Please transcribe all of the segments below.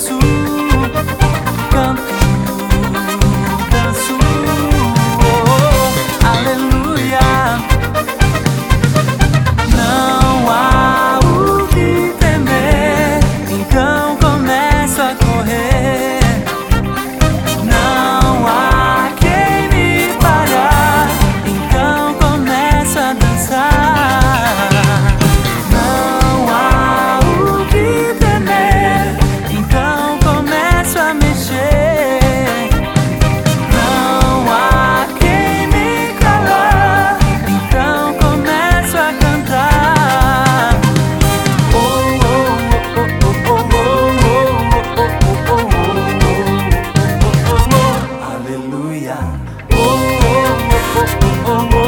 danço, canto, danço, oh, aleluia. Não há o que temer, então começo a correr. Não há quem me parar, então começo a dançar. Não há o que temer, então começo a mexer. Não há quem me calar, então começo a cantar. Oh, oh, oh, oh, oh, oh, oh, oh, oh, oh, oh, aleluia. Oh, oh, oh, oh, oh,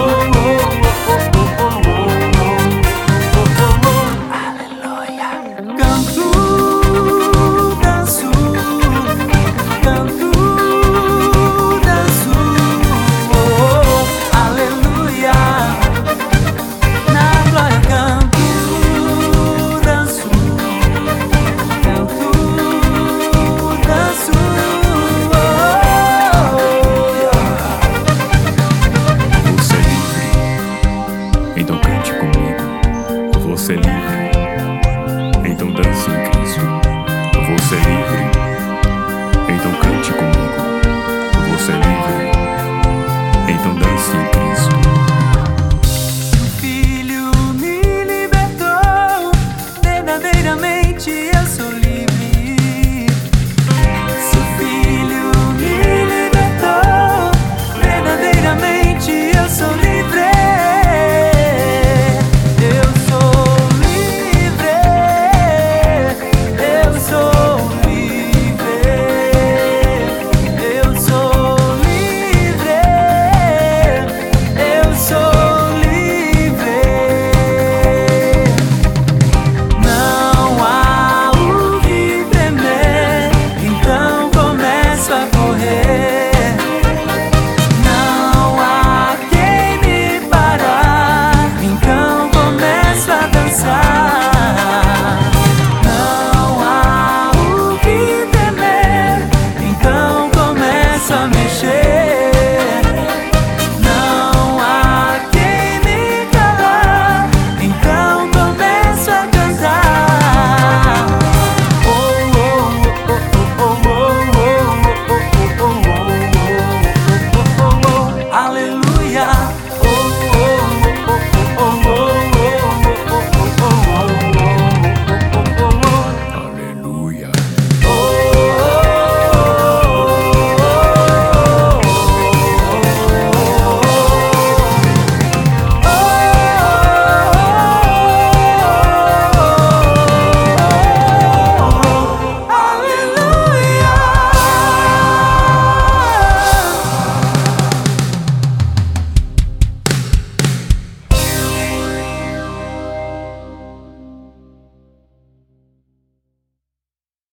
aleluia. Canto, danço, canto, danço, oh, aleluia. Na glória canto, danço, canto, danço, Você é livre, então cante comigo. Você é livre, então dance em Cristo. Você é livre,